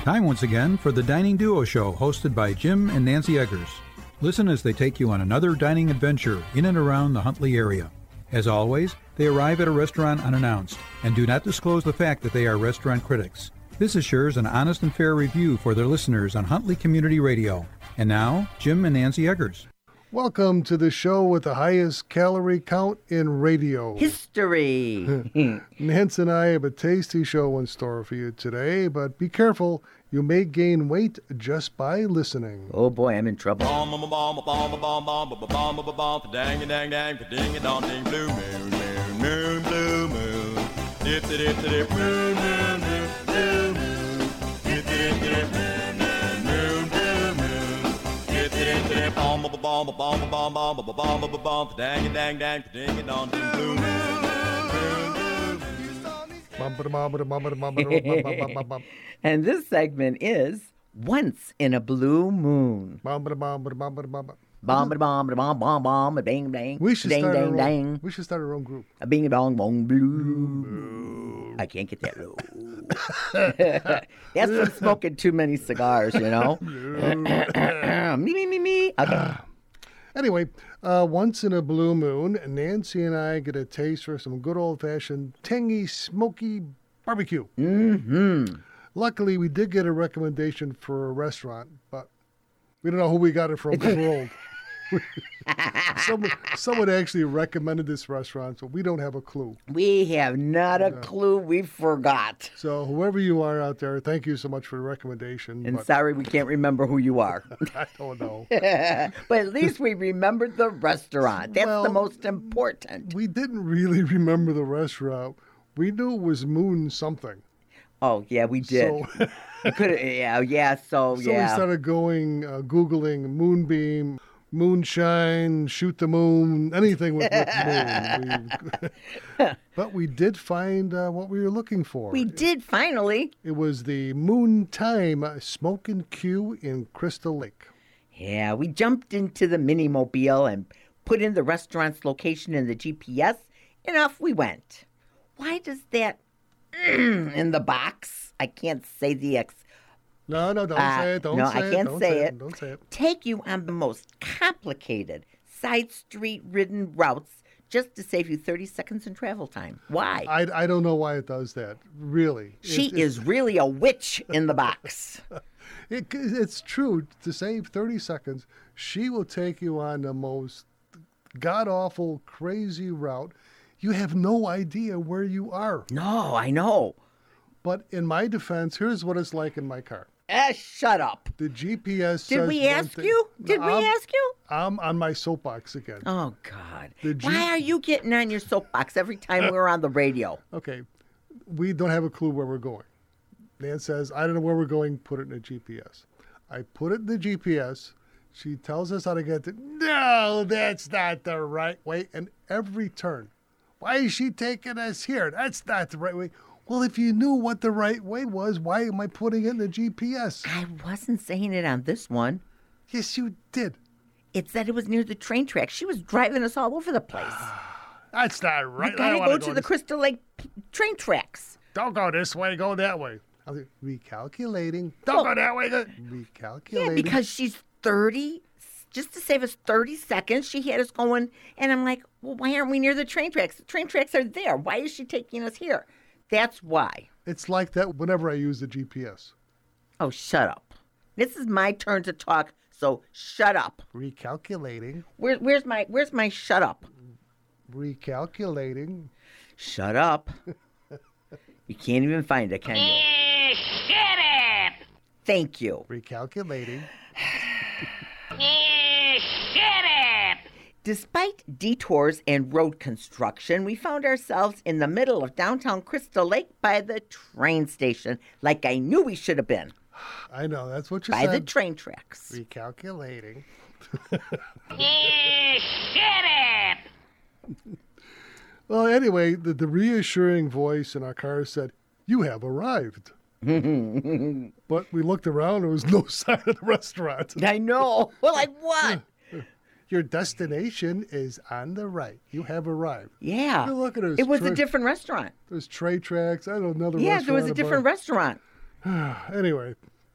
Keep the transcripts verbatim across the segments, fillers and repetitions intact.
Time once again for the Dining Duo Show, hosted by Jim and Nancy Eggers. Listen as they take you on another dining adventure in and around the Huntley area. As always, they arrive at a restaurant unannounced and do not disclose the fact that they are restaurant critics. This assures an honest and fair review for their listeners on Huntley Community Radio. And now, Jim and Nancy Eggers. Welcome to the show with the highest calorie count in radio history. Nancy and I have a tasty show in store for you today, but be careful. You may gain weight just by listening. Oh boy, I'm in trouble. Dang dang dang, ding dong ding, blue moon, moon, moon, blue moon. Dip dip dip, moon, moon, moon, blue moon. Dip dip dip, moon, moon, moon, blue moon. Dip dip dip, bomb bomb bomb bomb bomb bomb bomb bomb, dang dang dang, ding dong ding, blue moon. And this segment is Once in a Blue Moon. Bomb, bomb, bomb, bomb, bomb. Bomb, bomb, bomb, bomb, bomb, bang, bang. We should dang, start dang, our own, dang. We should start our own group. A bing, bong, bong, blue. I can't get that low. That's from smoking too many cigars, you know. me, me, me, me. Okay. Anyway, uh, once in a blue moon, Nancy and I get a taste for some good old-fashioned, tangy, smoky barbecue. Mm-hmm. Luckily, we did get a recommendation for a restaurant, but we don't know who we got it from. Rolled. someone, someone actually recommended this restaurant, so we don't have a clue. We have not a Yeah. clue. We forgot. So whoever you are out there, thank you so much for the recommendation. And but sorry we can't remember who you are. I don't know. But at least we remembered the restaurant. That's Well, the most important. We didn't really remember the restaurant. We knew it was Moon something. Oh, yeah, we did. So, We could, yeah, yeah, so, so yeah. we started going, uh, Googling Moonbeam, Moonshine, Shoot the Moon, anything with, with moon. We, but we did find uh, what we were looking for. We did finally. It was the Moon Time uh, Smoke and Q in Crystal Lake. Yeah, we jumped into the mini-mobile and put in the restaurant's location in the G P S, and off we went. Why does that in the box, I can't say the X, No, no, don't Uh, say it. Don't no, say I it. can't don't say say it. Don't say it. take you on the most complicated side street ridden routes just to save you thirty seconds in travel time. Why? I, I don't know why it does that. Really. she It- it- is really a witch in the box. It, it's true. To save thirty seconds, she will take you on the most god-awful, crazy route. You have no idea where you are. No, I know. But in my defense, here's what it's like in my car. Eh, shut up. The G P S Did says we one ask thing. you? Did we I'm, ask you? I'm on my soapbox again. Oh, God. The G- Why are you getting on your soapbox every time we're on the radio? Okay, we don't have a clue where we're going. Nan says, I don't know where we're going, put it in the G P S. I put it in the G P S. She tells us how to get to, no, that's not the right way. And every turn, why is she taking us here? That's not the right way. Well, if you knew what the right way was, why am I putting it in the G P S? I wasn't saying it on this one. Yes, you did. It said it was near the train track. She was driving us all over the place. That's not right. You I gotta don't wanna go to the this- Crystal Lake p- train tracks. Don't go this way, go that way. I was like, recalculating. Don't go that way. Go. Recalculating. Yeah, because she's thirty, just to save us thirty seconds, she had us going, and I'm like, well, why aren't we near the train tracks? The train tracks are there. Why is she taking us here? That's why. It's like that whenever I use the G P S. Oh, shut up. This is my turn to talk, so shut up. Recalculating. Where, where's my Where's my shut up? Recalculating. Shut up. You can't even find it, can you? Shut up! Thank you. Recalculating. Shut up! Despite detours and road construction, we found ourselves in the middle of downtown Crystal Lake by the train station, like I knew we should have been, I know, that's what you by the said. train tracks. Recalculating. Shut up! Well, anyway, the, the reassuring voice in our car said, you have arrived. But we looked around, there was no sign of the restaurant. I know. Well, like what? Your destination is on the right. You have arrived. Yeah. You look at it. It was a tra- different restaurant. There's tray tracks. I don't know another Yeah, restaurant. there was a different above. restaurant. Anyway,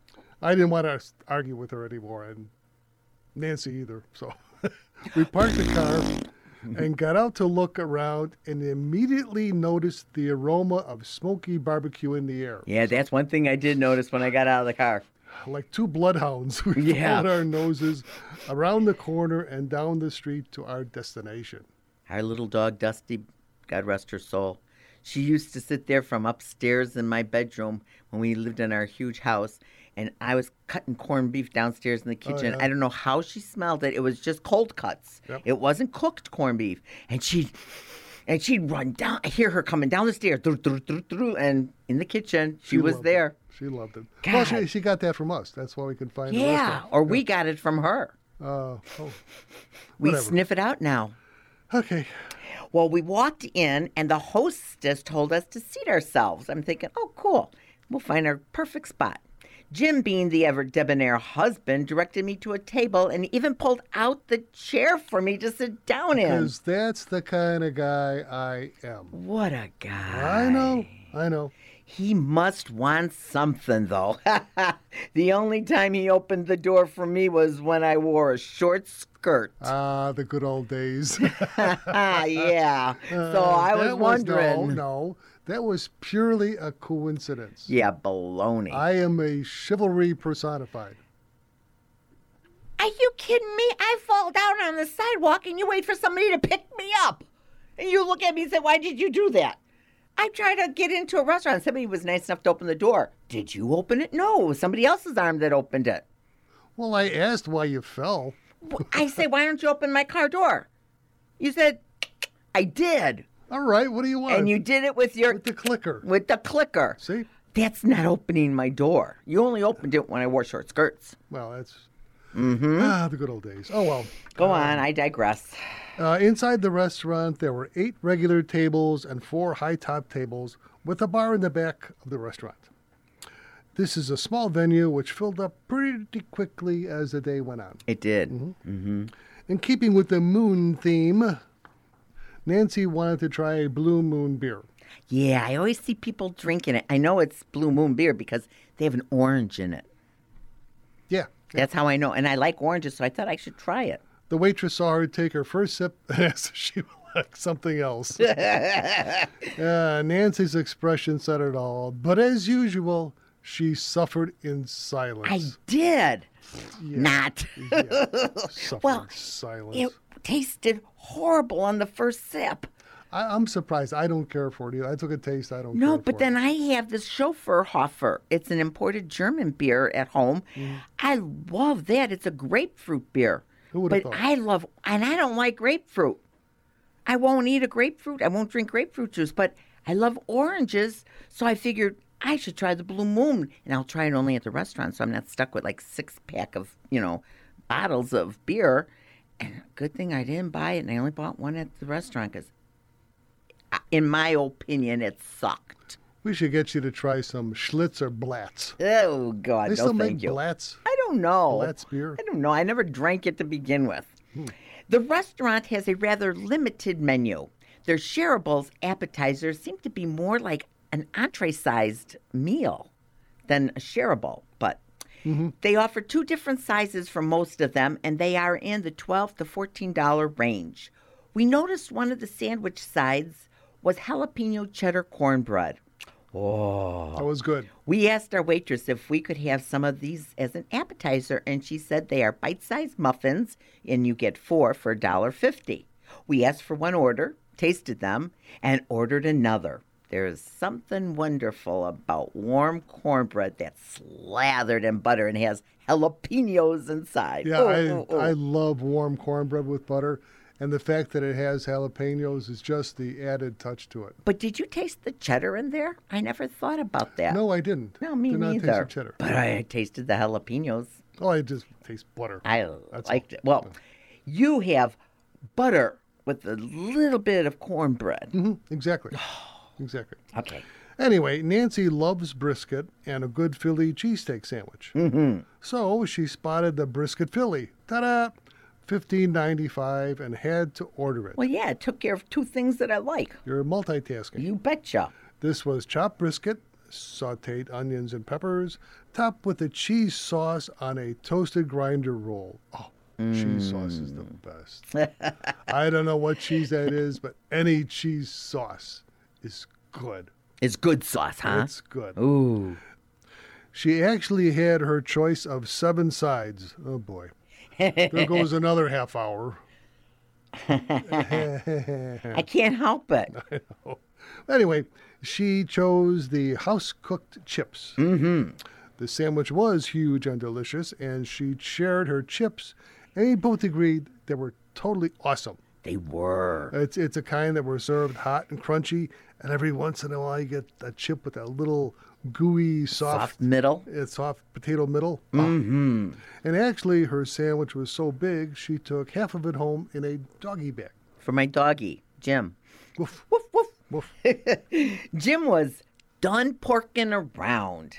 I didn't want to argue with her anymore, and Nancy either. So we parked the car and got out to look around and immediately noticed the aroma of smoky barbecue in the air. Yeah, that's one thing I did notice when I got out of the car. Like two bloodhounds, we Yeah. followed our noses around the corner and down the street to our destination. Our little dog, Dusty, God rest her soul, she used to sit there from upstairs in my bedroom when we lived in our huge house, and I was cutting corned beef downstairs in the kitchen. yeah. I don't know how she smelled it. It was just cold cuts. Yep. It wasn't cooked corned beef. And she'd, and she'd run down. I hear her coming down the stairs, through, through, through, through, and in the kitchen, she, was loved there. It. She loved it. Well, she, God. she got that from us. That's why we could find the Yeah, restaurant. or we got it from her. Uh, oh, We whatever. sniff it out now. Okay. Well, we walked in, and the hostess told us to seat ourselves. I'm thinking, oh, cool. We'll find our perfect spot. Jim, being the ever debonair husband, directed me to a table and even pulled out the chair for me to sit down in. Because that's the kind of guy I am. What a guy. I know. I know. He must want something, though. The only time he opened the door for me was when I wore a short skirt. Ah, the good old days. Ah, yeah. So I was That wondering. no, no. That was purely a coincidence. Yeah, baloney. I am a chivalry personified. Are you kidding me? I fall down on the sidewalk and you wait for somebody to pick me up. And you look at me and say, why did you do that? I tried to get into a restaurant. Somebody was nice enough to open the door. Did you open it? No, it was somebody else's arm that opened it. Well, I asked why you fell. Well, I say, why don't you open my car door? You said, I did. All right, what do you want? And you did it with your With the clicker. with the clicker. See? That's not opening my door. You only opened it when I wore short skirts. Well, that's Mm-hmm. ah, the good old days. Oh, well. Go on, I digress. Uh, inside the restaurant, there were eight regular tables and four high-top tables with a bar in the back of the restaurant. This is a small venue which filled up pretty quickly as the day went on. It did. Mm-hmm. In keeping with the moon theme, Nancy wanted to try a Blue Moon beer. Yeah, I always see people drinking it. I know it's Blue Moon beer because they have an orange in it. Yeah. That's how I know. And I like oranges, so I thought I should try it. The waitress saw her take her first sip and asked if she would like something else. uh, Nancy's expression said it all. But as usual, she suffered in silence. I did. Not. Yeah, suffered Well, in silence. It tasted horrible on the first sip. I, I'm surprised. I don't care for it either. I took a taste. I don't No, care but for then it. I have this Schofferhofer. It's an imported German beer at home. Mm-hmm. I love that. It's a grapefruit beer. Who would have But thought? I love, and I don't like grapefruit. I won't eat a grapefruit. I won't drink grapefruit juice, but I love oranges. So I figured I should try the Blue Moon, and I'll try it only at the restaurant, so I'm not stuck with like six pack of, you know, bottles of beer. And good thing I didn't buy it, and I only bought one at the restaurant because, in my opinion, it sucked. We should get you to try some Schlitz or Blatz. Oh, God, They no still thank make you. Blatz. I don't know. Blatz beer. I don't know. I never drank it to begin with. Hmm. The restaurant has a rather limited menu. Their shareables appetizers seem to be more like an entree-sized meal than a shareable, but Mm-hmm. they offer two different sizes for most of them, and they are in the twelve to fourteen dollars range. We noticed one of the sandwich sides was jalapeno cheddar cornbread. Oh. That was good. We asked our waitress if we could have some of these as an appetizer, and she said they are bite-sized muffins, and you get four for one dollar fifty. We asked for one order, tasted them, and ordered another. There is something wonderful about warm cornbread that's slathered in butter and has jalapenos inside. Yeah, Oh, I, oh, oh. I love warm cornbread with butter. And the fact that it has jalapenos is just the added touch to it. But did you taste the cheddar in there? I never thought about that. No, I didn't. No, me Did not neither. taste the cheddar. But I tasted the jalapenos. Oh, I just taste butter. I That's liked all. it. Well, you have butter with a little bit of cornbread. hmm Exactly. Exactly. Okay. Anyway, Nancy loves brisket and a good Philly cheesesteak sandwich. Mm-hmm. So she spotted the brisket Philly. Ta-da! fifteen ninety-five and had to order it. Well, yeah, it took care of two things that I like. You're multitasking. You betcha. This was chopped brisket, sautéed onions and peppers, topped with a cheese sauce on a toasted grinder roll. Oh, cheese sauce is the best. I don't know what cheese that is, but any cheese sauce is good. It's good sauce, huh? It's good. Ooh. She actually had her choice of seven sides. Oh, boy. There goes another half hour. I can't help it. Anyway, she chose the house-cooked chips. Mm-hmm. The sandwich was huge and delicious, and she shared her chips, and we both agreed they were totally awesome. They were. It's it's a kind that were served hot and crunchy, and every once in a while you get a chip with a little gooey, soft, Soft middle. uh, soft potato middle. Oh. Mm-hmm. And actually, her sandwich was so big, she took half of it home in a doggy bag. For my doggy, Jim. Woof, Woof, woof. woof. Jim was done porking around.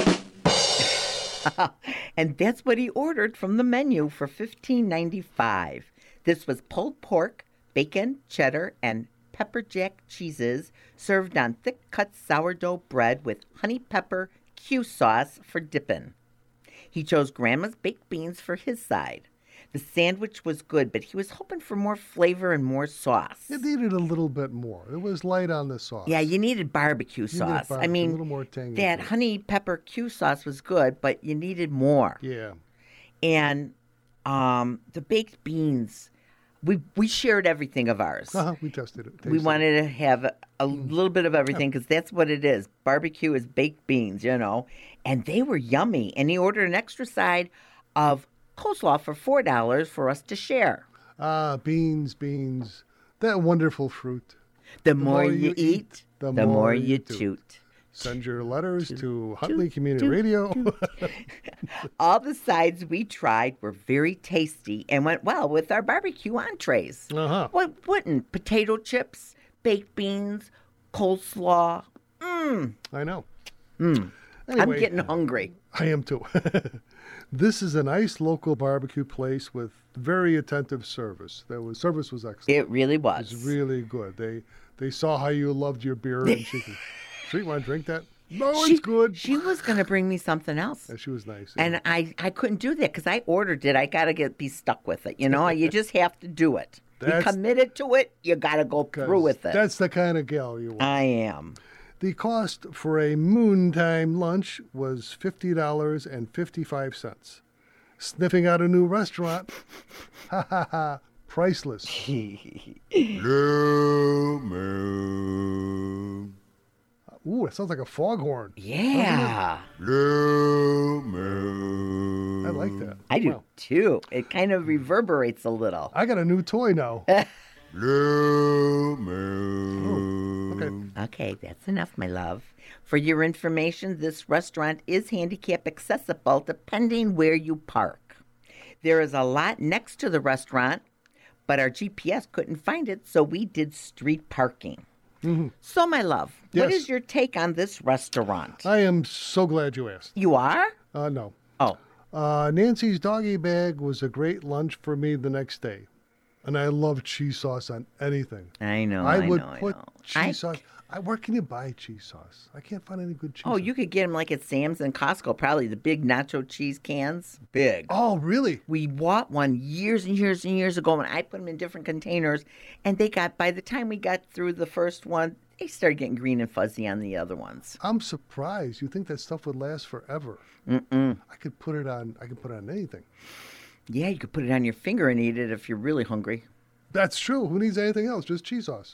And that's what he ordered from the menu for fifteen ninety-five. This was pulled pork, bacon, cheddar, and pepper jack cheeses served on thick-cut sourdough bread with honey pepper Q sauce for dipping. He chose Grandma's baked beans for his side. The sandwich was good, but he was hoping for more flavor and more sauce. It needed a little bit more. It was light on the sauce. Yeah, you needed barbecue needed sauce. I barbecue, a mean, little more tangy that to it. honey pepper Q sauce was good, but you needed more. Yeah. And um, the baked beans, we we shared everything of ours. Uh-huh. We tested it. We tasted wanted to have a, a Mm. little bit of everything because that's what it is. Barbecue is baked beans, you know. And they were yummy. And he ordered an extra side of coleslaw for four dollars for us to share. it. Ah, beans, beans. That wonderful fruit. The, more, you eat, the, more, you toot. toot. Send your letters to Huntley Community Radio. All the sides we tried were very tasty and went well with our barbecue entrees. Uh-huh. What wouldn't? Potato chips, baked beans, coleslaw. Mmm. I know. I'm Anyway, getting hungry. I am too. This is a nice local barbecue place with very attentive service. That was service was excellent. It really It was. was really good. They they saw how you loved your beer, and she could, "Sweet, want to drink that?" No, she, it's good. She was going to bring me something else. Yeah, she was nice. And I, I couldn't do that because I ordered it. I got to get be stuck with it. You know, you just have to do it. You That's- committed to it, you got to go 'Cause through with it. That's the kind of gal you want. I am. The cost for a moontime lunch was fifty dollars and fifty-five cents. Sniffing out a new restaurant, ha ha ha, priceless. Blue moon, Ooh, it sounds like a foghorn. Yeah, blue moon. I like that. I do Wow. too. It kind of reverberates a little. I got a new toy now. Blue moon. Okay. Okay, that's enough, my love. For your information, this restaurant is handicap accessible depending where you park. There is a lot next to the restaurant, but our G P S couldn't find it, so we did street parking. So, my love, what Yes. is your take on this restaurant? I am so glad you asked. You are? Uh, no. Oh, Uh, Nancy's doggy bag was a great lunch for me the next day. And I love cheese sauce on anything. I know. I I would know, put I know. cheese I- sauce. I, where can you buy cheese sauce? I can't find any good cheese Oh, sauce. you could get them like at Sam's and Costco, probably the big nacho cheese cans. Big. Oh, really? We bought one years and years and years ago, and I put them in different containers. And they got, by the time we got through the first one, they started getting green and fuzzy on the other ones. I'm surprised. You think that stuff would last forever? Mm-mm. I could put it on. I could put it on anything. Yeah, you could put it on your finger and eat it if you're really hungry. That's true. Who needs anything else? Just cheese sauce.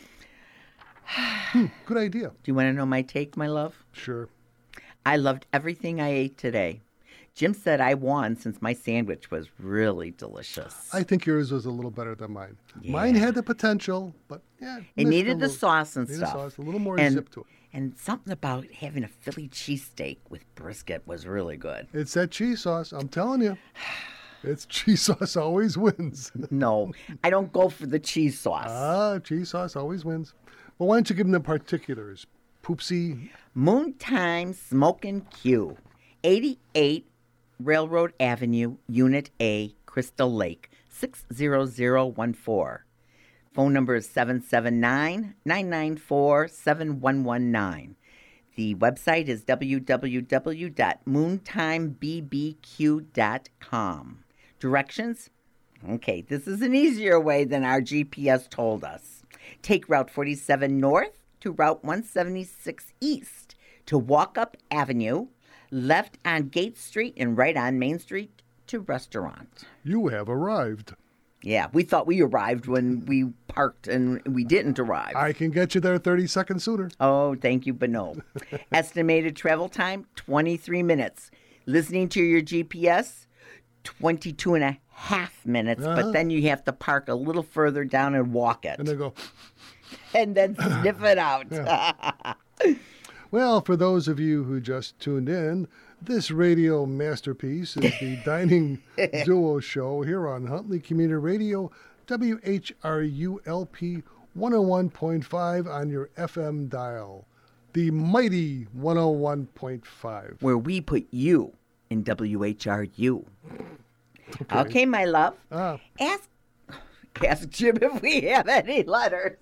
Hmm, good idea. Do you want to know my take, my love? Sure. I loved everything I ate today. Jim said I won since my sandwich was really delicious. I think yours was a little better than mine. Mine had the potential, but yeah, it missed a needed the little- sauce and needed stuff. sauce, a little more and, zip to it. And something about having a Philly cheesesteak with brisket was really good. It's that cheese sauce. I'm telling you, it's cheese sauce always wins. No, I don't go for the cheese sauce. ah, cheese sauce always wins. Well, why don't you give them the particulars? Poopsie. Moontime Smokin' Q, eighty-eight Railroad Avenue, Unit A, Crystal Lake, six zero zero one four. Phone number is seven seven nine, nine nine four, seven one one nine. The website is w w w dot moontime b b q dot com. Directions? Okay, this is an easier way than our G P S told us. Take Route forty-seven north to Route one seventy-six east to Walkup Avenue, left on Gate Street and right on Main Street to Restaurant. You have arrived. Yeah, we thought we arrived when we parked and we didn't arrive. I can get you there thirty seconds sooner. Oh, thank you, but no. Estimated travel time, twenty-three minutes. Listening to your G P S, twenty-two and a half minutes, Uh-huh. but then you have to park a little further down and walk it. And they go, And then sniff it out. well, for those of you who just tuned in, this radio masterpiece is the Dining Duo Show here on Huntley Community Radio, W H R U L P one oh one point five on your F M dial. The mighty one oh one point five. Where we put you in W H R U. Okay, okay my love. Ah. Ask, ask Jim if we have any letters.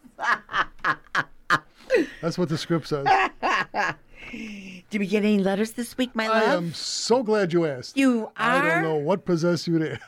That's what the script says. Did we get any letters this week, my love? I am so glad you asked. You are? I don't know what possessed you to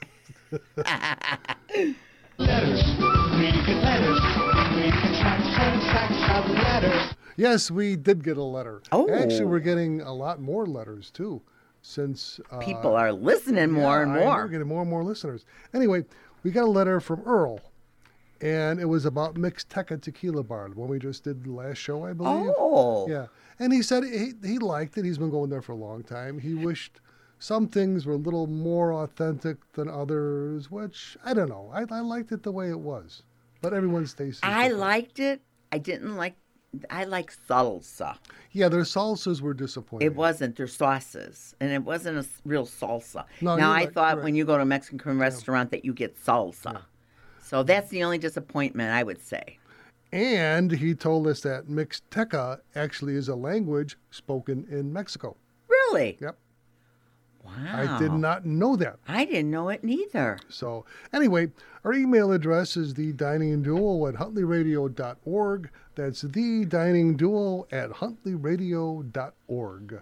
Letters. We get letters. We get tracks and stacks of letters. Yes, we did get a letter. Oh. Actually, we're getting a lot more letters, too, since... Uh, People are listening more yeah, and I know, more. we're getting more and more listeners. Anyway, we got a letter from Earl, and it was about Mixteca Tequila Bar, the one we just did the last show, I believe. Oh. Yeah, and he said he, he liked it. He's been going there for a long time. He wished some things were a little more authentic than others, which, I don't know. I, I liked it the way it was, but everyone's tastes. I liked it. I didn't like... I like salsa. Yeah, their salsas were disappointing. It wasn't their sauces, and it wasn't a s- real salsa. No, now, you're I right, thought you're right. when you go to a Mexican restaurant that you get salsa. So that's the only disappointment, I would say. And he told us that Mixteca actually is a language spoken in Mexico. Really? Yep. Wow. I did not know that. I didn't know it neither. So anyway, our email address is the dining duo at huntley radio dot org. That's the dining duo at huntley radio dot org.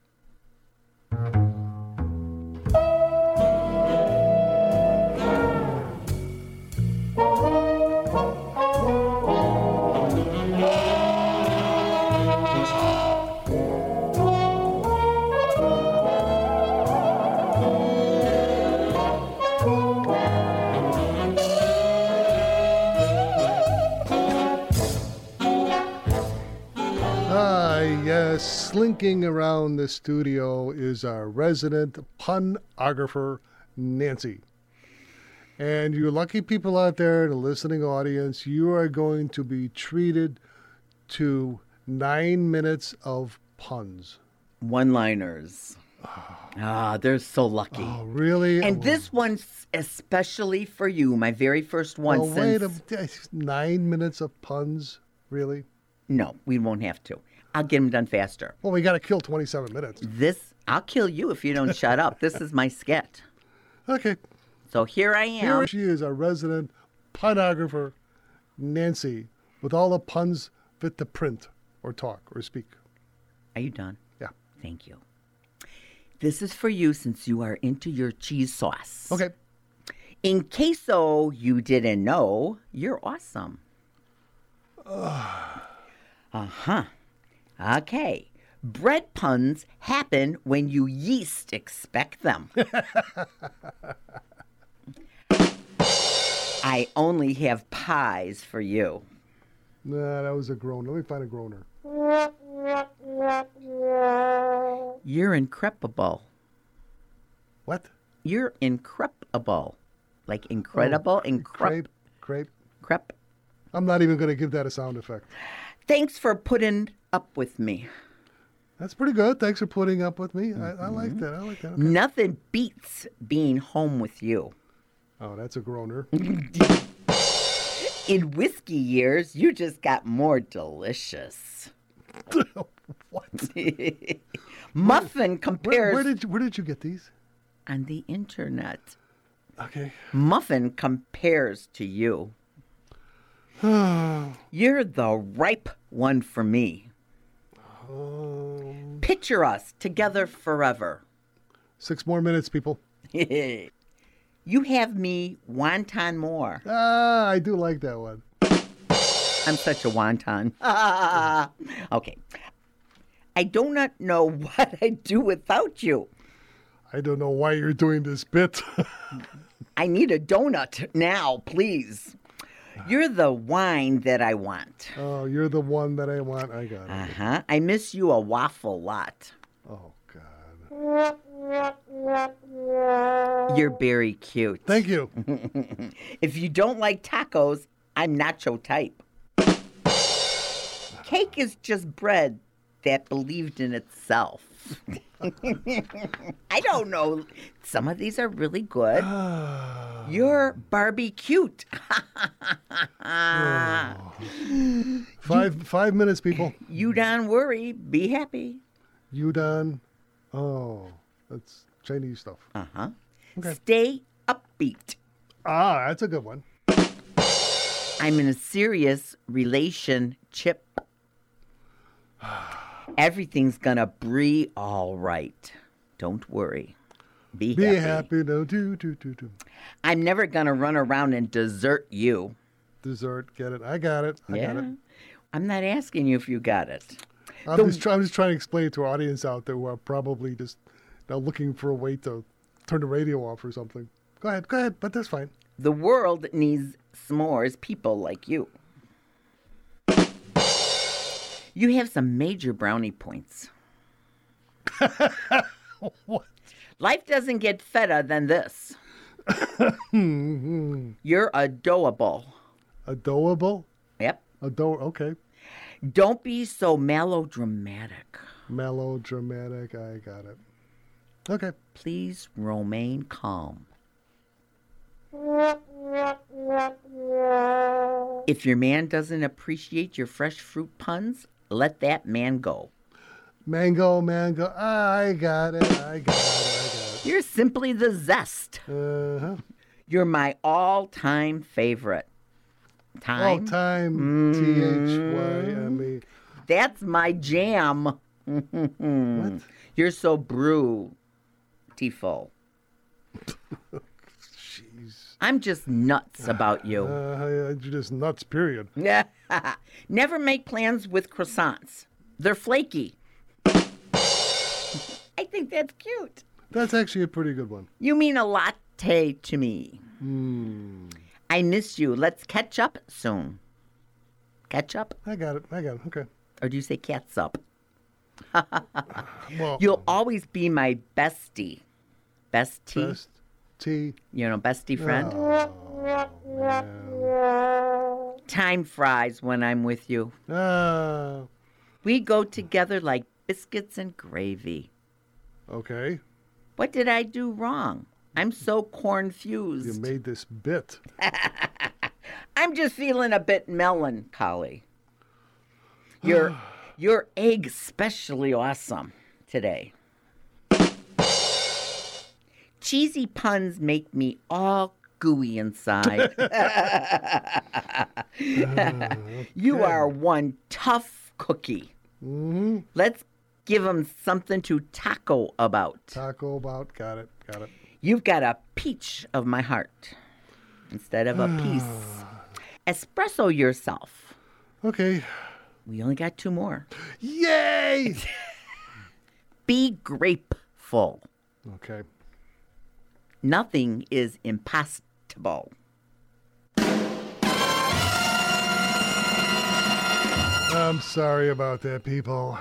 Ah, yes, slinking around the studio is our resident punographer, Nancy. And you lucky people out there in the listening audience, you are going to be treated to nine minutes of puns. One-liners. Ah, they're so lucky. Oh, really? And this one's especially for you, my very first one Oh, since... wait a nine minutes of puns? Really? No, we won't have to. I'll get them done faster. Well, we got to kill twenty-seven minutes. This, I'll kill you if you don't shut up. This is my skit. Okay. So here I am. Here she is, our resident punographer, Nancy, with all the puns fit to print or talk or speak. Are you done? Yeah. Thank you. This is for you since you are into your cheese sauce. Okay. In case so you didn't know, you're awesome. Uh-huh. Okay. Bread puns happen when you yeast expect them. I only have pies for you. Nah, that was a groaner. Let me find a groaner. You're incredible. What? You're incredible. Like incredible, Oh, increp, Crepe. Crepe. crep. I'm not even going to give that a sound effect. Thanks for putting up with me. That's pretty good. Thanks for putting up with me. I, I like that. I like that. Okay. Nothing beats being home with you. Oh, that's a groaner. In whiskey years, you just got more delicious. What? Muffin Where, compares where did you, where did you get these? on the internet. Okay. Muffin compares to you. You're the ripe one for me. Um, Picture us together forever. six more minutes, people. You have me wonton more. Ah, I do like that one. I'm such a wonton. Okay. I do not know what I'd do without you. I don't know why you're doing this bit. I need a donut now, please. You're the wine that I want. Oh, you're the one that I want. I got it. Uh-huh. I miss you a waffle lot. Oh, God. You're very cute. Thank you. If you don't like tacos, I'm nacho type. Cake is just bread that believed in itself. I don't know. Some of these are really good. You're Barbie cute. Five five minutes, people. You don't worry. Be happy. Udon. Oh, that's Chinese stuff. Uh-huh. Okay. Stay upbeat. Ah, that's a good one. I'm in a serious relationship. Everything's gonna be all right. Don't worry. Be, Be happy. happy. No, do, do, do, do. I'm never gonna run around and desert you. Dessert. Get it. I got it. I yeah. got it. I'm not asking you if you got it. I'm, The- just try, I'm just trying to explain to our audience out there who are probably just now looking for a way to turn the radio off or something. Go ahead. Go ahead. But that's fine. The world needs s'mores people like you. You have some major brownie points. What? Life doesn't get better than this. You're adorable. Adorable? Yep. Ador. Okay. Don't be so melodramatic. Melodramatic. I got it. Okay. Please remain calm. If your man doesn't appreciate your fresh fruit puns, let that man go. Mango, mango. I got it. I got it. You're simply the zest. I got it. Uh huh. You're my all-time favorite. All Time? time. T H Y M E. That's my jam. What? You're so beautiful. Jeez. I'm just nuts about you. Uh, you're just nuts, period. Never make plans with croissants. They're flaky. I think that's cute. That's actually a pretty good one. You mean a latte to me. Hmm. I miss you. Let's catch up soon. Catch up? I got it. I got it. Okay. Or do you say cats up? Well, You'll always be my bestie. Bestie? best tea. You know, bestie friend? Oh, man. Time flies when I'm with you. Ah, We go together like biscuits and gravy. okay. What did I do wrong? I'm so You confused. made this bit. I'm just feeling a bit melancholy. Your your egg especially awesome today. Cheesy puns make me all gooey inside. You are one tough cookie. Mm-hmm. Let's give 'em something to taco about. Taco about. Got it. Got it. You've got a peach of my heart instead of a piece. Espresso yourself. Okay. We only got two more. Yay! Be grateful. Okay. Nothing is impossible. I'm sorry about that, people.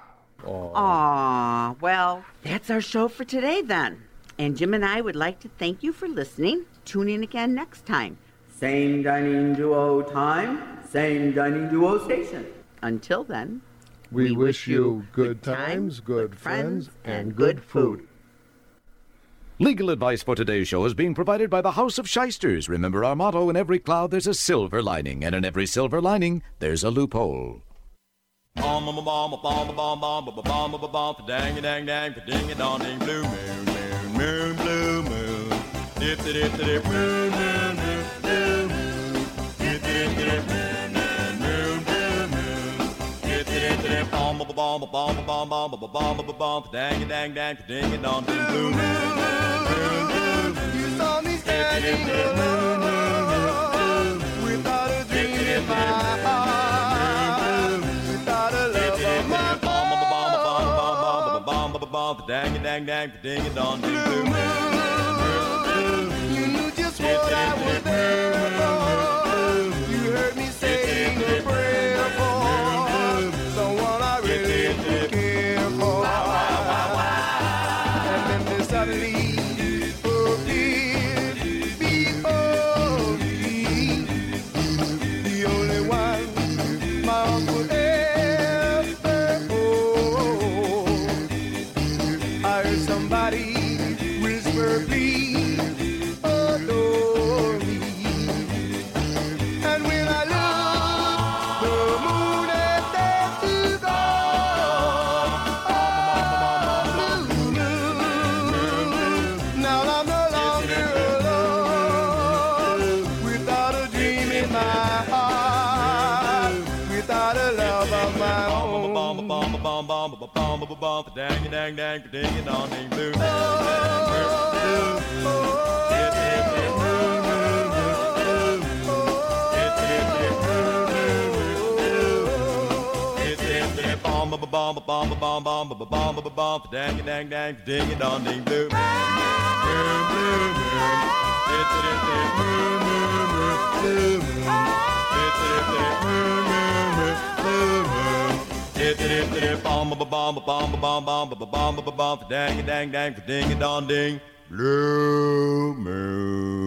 Aw, well, that's our show for today then. And Jim and I would like to thank you for listening. Tune in again next time. Same Dining Duo time, same Dining Duo station. Until then, We, We wish wish you you good good times, times, good good friends, friends, and and good good food. food. Legal advice for today's show is being provided by the House of Shysters. Remember our motto, in every cloud there's a silver lining, and in every silver lining there's a loophole. Bomb bomb bomb bomb bomb bomb bomb bomb bomb bomb dang dang dang ding a dong ding blue moon moon moon blue moon dip dip dip moon moon moon blue moon dip dip dip moon moon moon blue moon dip dip dip bomb bomb bomb bomb bomb bomb bomb bomb bomb bomb bomb dang dang dang ding it on ding blue moon. You saw me standing alone without a dream in my heart, without a love of my bomb bomb bomb bomb bomb bomb bomb dang dang dang ding it on ding blue moon. You knew just what I was there for. You heard me saying a prayer for someone I really care for. And then they suddenly appeared before me, the only one my arms would ever hold. I heard somebody whisper, please adore me. And when I looked, the moon had there to go. Blue moon, now I'm no longer alone, without a dream in my heart, without a love of my own. Bomb bomb bomb bomb bomb bomb bomb dang dang dang ding it on ding blue moon. Bomb bomb bomb bomb bomb bomb bomb bomb dang dang dang ding it on ding blue moon. Bomb bomb bomb bomb bomb bomb bomb bomb dang dang dang ding it on ding blue moon.